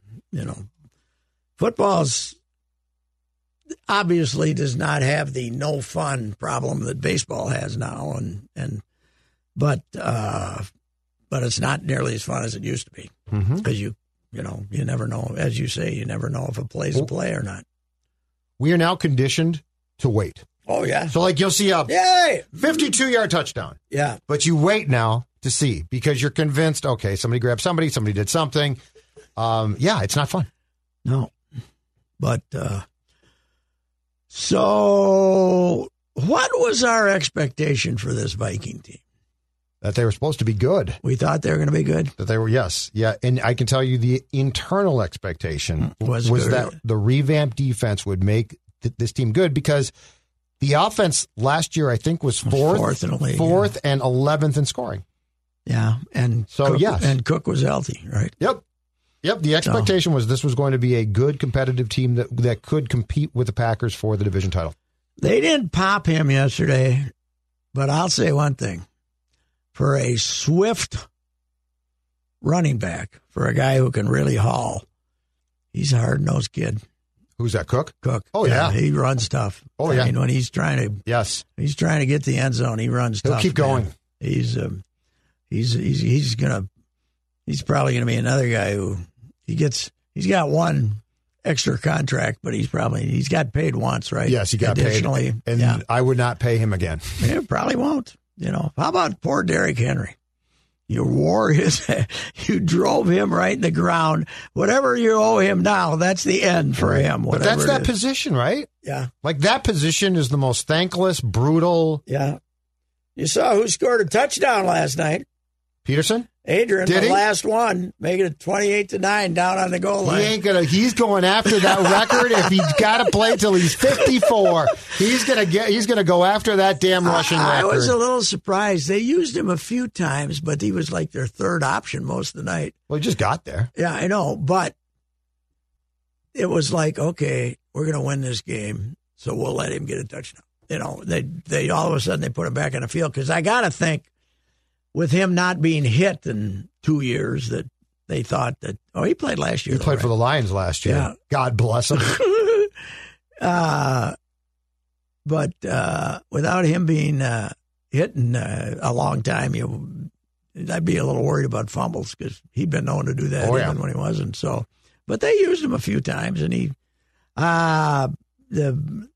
obviously does not have the no fun problem that baseball has now, but it's not nearly as fun as it used to be because you never know, as you say, you never know if a play's a play or not. We are now conditioned to wait. Oh yeah. So like you'll see a 52-yard touchdown. Yeah. But you wait now to see because you're convinced, okay, somebody grabbed somebody did something. It's not fun. No. But so what was our expectation for this Viking team? That they were supposed to be good. We thought they were going to be good? That they were, yes. Yeah, and I can tell you the internal expectation was that the revamped defense would make this team good because the offense last year, I think, was fourth in the league, fourth and 11th in scoring. Yeah, and so Cook was healthy, right? Yep. The expectation was this was going to be a good competitive team that could compete with the Packers for the division title. They didn't pop him yesterday, but I'll say one thing. For a swift running back, for a guy who can really haul, he's a hard-nosed kid. Who's that, Cook? Cook. Oh, yeah. He runs tough. Oh, yeah. I mean, when he's trying to get the end zone, he runs tough. He'll keep going. He's probably going to be another guy who he's got one extra contract, but he's got paid once, right? Yes, he got paid. And I would not pay him again. Yeah, probably won't. You know, how about poor Derrick Henry? You you drove him right in the ground. Whatever you owe him now, that's the end for him. But that's that position, right? Yeah. Like that position is the most thankless, brutal. Yeah. You saw who scored a touchdown last night? Peterson? Adrian, last one, making it 28-9 down on the goal line. He's going after that record. If he's got to play till he's 54, he's gonna go after that damn rushing record. I was a little surprised. They used him a few times, but he was like their third option most of the night. Well, he just got there. Yeah, I know, but it was like, okay, we're gonna win this game, so we'll let him get a touchdown. You know, they all of a sudden they put him back on the field because I gotta think, with him not being hit in 2 years, that they thought that, he played last year. He played for the Lions last year. Yeah. God bless him. But without him being hit in a long time, I'd be a little worried about fumbles because he'd been known to do that even when he wasn't. So, but they used him a few times, and the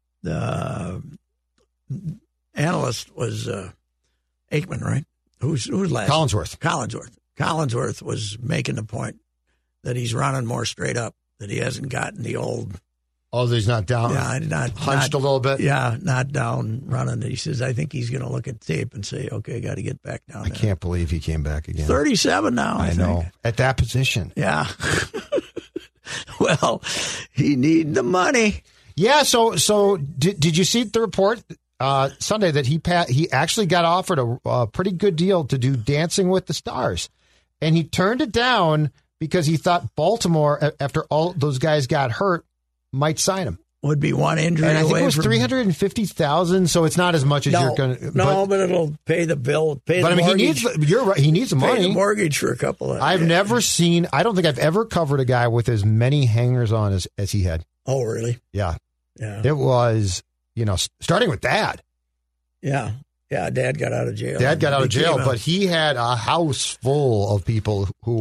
analyst was Aikman, right? Who's last? Collinsworth was making the point that he's running more straight up, that he hasn't gotten the old. Oh, he's not down. Yeah, not hunched a little bit. Yeah, not down running. He says, I think he's going to look at tape and say, okay, got to get back down. I can't believe he came back again. 37 now. I know at that position. Yeah. Well, he need the money. Yeah, so did you see the report Sunday that he actually got offered a pretty good deal to do Dancing with the Stars, and he turned it down because he thought Baltimore, after all those guys got hurt, might sign him. Would be one injury and I think away it was from $350,000, so it's not as much as you're going to. But it'll pay the bill. Pay but the I mean, mortgage, you're right. He needs the money. Pay the mortgage for a couple of. I've never seen. I don't think I've ever covered a guy with as many hangers on as he had. Oh, really? Yeah. Yeah. It was, starting with Dad. Yeah. Yeah. Dad got out of jail. Dad got out of jail, but he had a house full of people who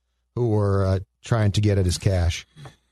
were trying to get at his cash.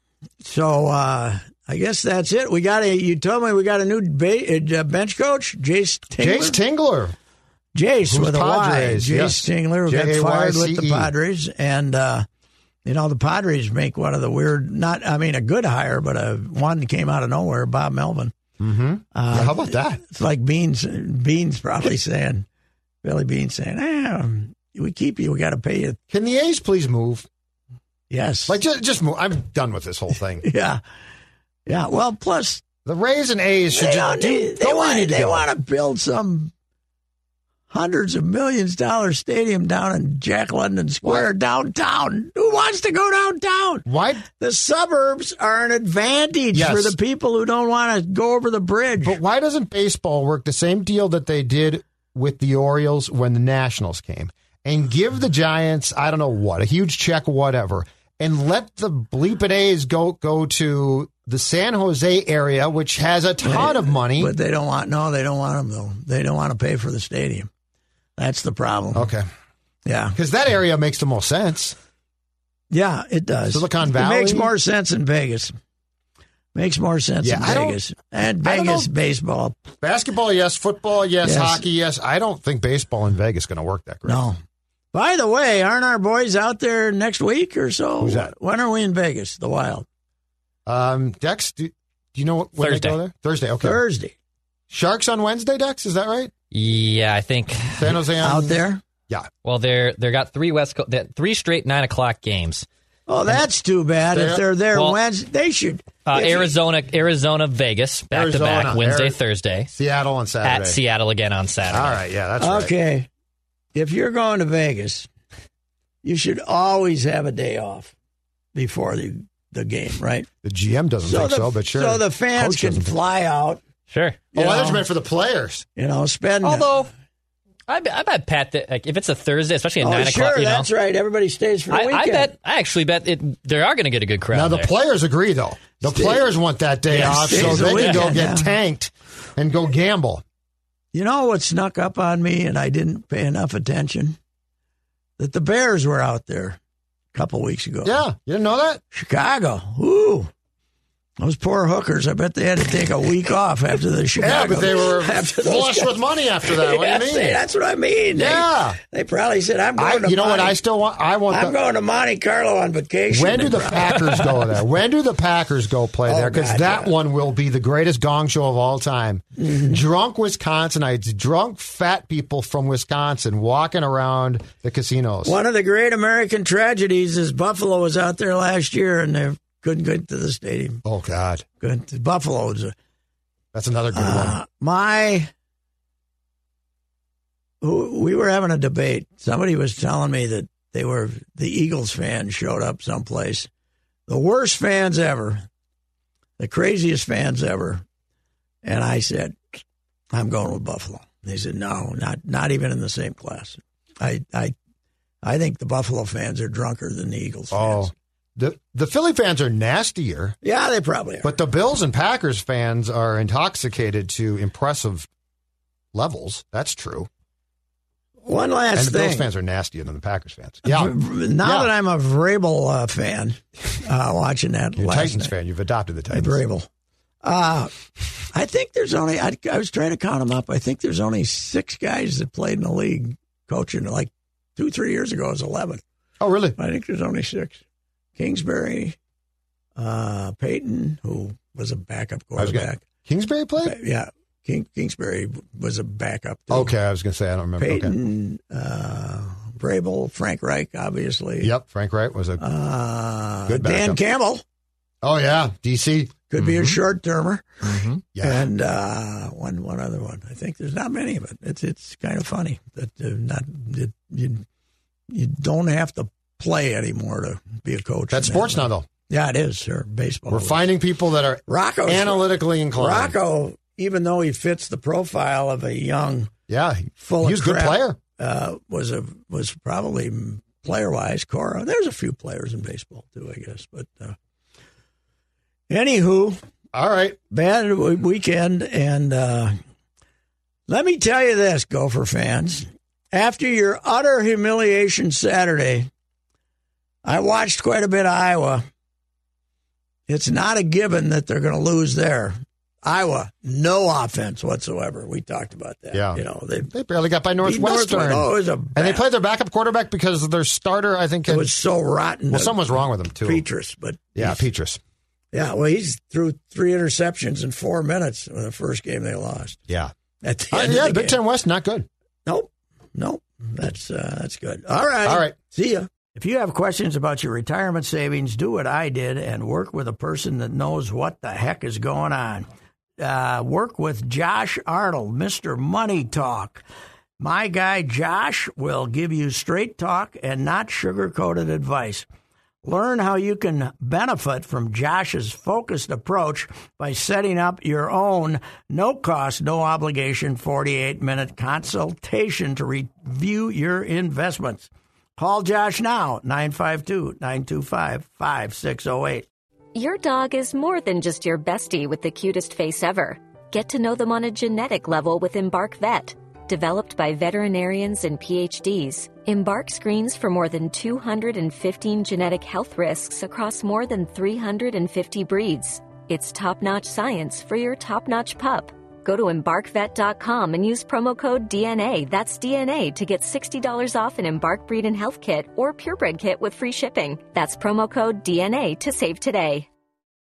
So I guess that's it. You told me we got a new bench coach, Jace Tingler. Jace Tingler. Jace with a Padres, Y. Jace yes. Tingler who got fired with the Jayce. Padres. And, the Padres make one of the a good hire, but one that came out of nowhere, Bob Melvin. Mm-hmm. How about that? It's like Beans probably saying, Billy Beans saying, we keep you, we got to pay you. Can the A's please move? Yes. Like, just move. I'm done with this whole thing. Yeah. Yeah. Well, plus the Rays and A's should they want to build some hundreds of millions dollar stadium down in Jack London Square downtown. Who wants to go downtown? Why? The suburbs are an advantage for the people who don't want to go over the bridge. But why doesn't baseball work the same deal that they did with the Orioles when the Nationals came and give the Giants, I don't know what, a huge check, whatever, and let the bleeping A's go to the San Jose area, which has a ton of money. But they don't want them, though. They don't want to pay for the stadium. That's the problem. Okay. Yeah. Because that area makes the most sense. Yeah, it does. Silicon Valley. It makes more sense in Vegas. Makes more sense in Vegas. And Vegas baseball. Basketball, yes. Football, yes. Hockey, yes. I don't think baseball in Vegas is going to work that great. No. By the way, aren't our boys out there next week or so? Who's that? When are we in Vegas, the Wild? Dex, do you know when Thursday. they go there? Thursday, okay. Thursday. Sharks on Wednesday, Dex, is that right? Yeah, I think San Jose out there? Yeah. Well, they got three straight 9:00 games. Oh, that's too bad. If they're there Wednesday, they should. Arizona, Vegas, back to back, Wednesday, Thursday. Seattle on Saturday. At Seattle again on Saturday. All right, yeah, that's right. Okay. If you're going to Vegas, you should always have a day off before the game, right? The GM doesn't think so, but sure. So the fans Coach can doesn't think fly out. Sure. I thought you meant for the players. Spend. Although, I bet Pat that if it's a Thursday, especially at 9:00, sure, that's right. Everybody stays for the weekend. I actually bet they are going to get a good crowd. Now the there. players agree though. The players want that day off so they can go get tanked and go gamble. You know what snuck up on me, and I didn't pay enough attention? That the Bears were out there a couple weeks ago. Yeah, you didn't know that? Chicago. Ooh. Those poor hookers, I bet they had to take a week off after the Chicago. Yeah, but they were flush with money after that. What do you mean? That's what I mean. They probably said, I'm going to You know what I still want? I'm going to Monte Carlo on vacation. When do the Packers go there? When do the Packers go play there? Because that one will be the greatest gong show of all time. Mm-hmm. Drunk Wisconsinites, drunk fat people from Wisconsin walking around the casinos. One of the great American tragedies is Buffalo was out there last year and they couldn't get to the stadium. Oh, God. Buffalo's. That's another good one. We were having a debate. Somebody was telling me that the Eagles fans showed up someplace. The worst fans ever. The craziest fans ever. And I said, I'm going with Buffalo. They said, no, not even in the same class. I think the Buffalo fans are drunker than the Eagles fans. The Philly fans are nastier. Yeah, they probably are. But the Bills and Packers fans are intoxicated to impressive levels. That's true. One last thing. And the Bills thing. fans are nastier than the Packers fans. Yeah. Now that I'm a Vrabel fan, watching that You're a last Titans night. fan. You've adopted the Titans. Vrabel. I think there's only, I was trying to count them up. I think there's only 6 guys that played in the league coaching. Like 2-3 years ago, it was 11. Oh, really? I think there's only 6. Kingsbury, Peyton, who was a backup quarterback. Kingsbury played? Yeah. Kingsbury was a backup. Too. Okay, I was going to say, I don't remember. Peyton, Vrabel, Frank Reich, obviously. Yep, Frank Reich was a good backup. Dan Campbell. Oh, yeah, DC. Could be a short-termer. Mm-hmm. Yeah. And one other one. I think there's not many of it. It's kind of funny that you don't have to play anymore to be a coach. That's sports now, though. Yeah, it is, sir. Baseball. We're finding people that are analytically inclined. Rocco, even though he fits the profile of a young, full he was of a good player. Was probably player-wise. Cora, there's a few players in baseball too, I guess. But anywho, all right, bad weekend, and let me tell you this, Gopher fans. After your utter humiliation Saturday, I watched quite a bit of Iowa. It's not a given that they're going to lose there. Iowa, no offense whatsoever. We talked about that. Yeah. They barely got by Northwestern. And they played their backup quarterback because their starter, I think, it was so rotten. Well, something was wrong with him, too. Petrus. Petrus. Yeah, well, he's threw 3 interceptions in 4 minutes in the first game they lost. Yeah. At the end of the Big Ten West, not good. Nope. That's good. All right. See ya. If you have questions about your retirement savings, do what I did and work with a person that knows what the heck is going on. Work with Josh Arnold, Mr. Money Talk. My guy Josh will give you straight talk and not sugar-coated advice. Learn how you can benefit from Josh's focused approach by setting up your own no-cost, no-obligation 48-minute consultation to review your investments. Call Josh now, 952-925-5608. Your dog is more than just your bestie with the cutest face ever. Get to know them on a genetic level with Embark Vet. Developed by veterinarians and PhDs, Embark screens for more than 215 genetic health risks across more than 350 breeds. It's top-notch science for your top-notch pup. Go to EmbarkVet.com and use promo code DNA, that's DNA, to get $60 off an Embark Breed and Health Kit or Purebred Kit with free shipping. That's promo code DNA to save today.